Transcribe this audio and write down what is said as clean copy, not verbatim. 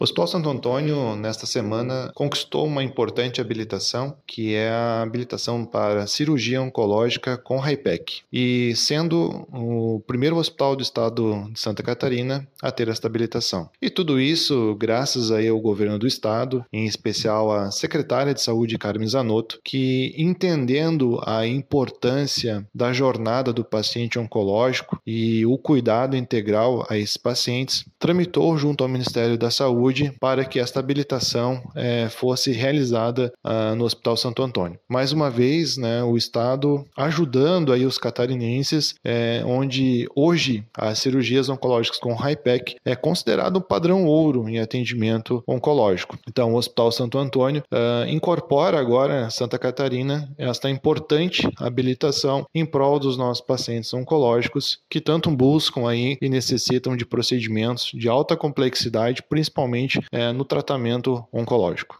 O Hospital Santo Antônio, nesta semana, conquistou uma importante habilitação, que é a habilitação para cirurgia oncológica com HIPEC, e sendo o primeiro hospital do estado de Santa Catarina a ter esta habilitação. E tudo isso graças aí ao governo do estado, em especial a secretária de saúde, Carmen Zanotto, que entendendo a importância da jornada do paciente oncológico e o cuidado integral a esses pacientes, tramitou junto ao Ministério da Saúde para que esta habilitação fosse realizada no Hospital Santo Antônio. Mais uma vez, né, o Estado ajudando aí os catarinenses, onde hoje as cirurgias oncológicas com HIPEC é considerado um padrão ouro em atendimento oncológico. Então, o Hospital Santo Antônio incorpora agora Santa Catarina esta importante habilitação em prol dos nossos pacientes oncológicos que tanto buscam aí e necessitam de procedimentos de alta complexidade, principalmente no tratamento oncológico.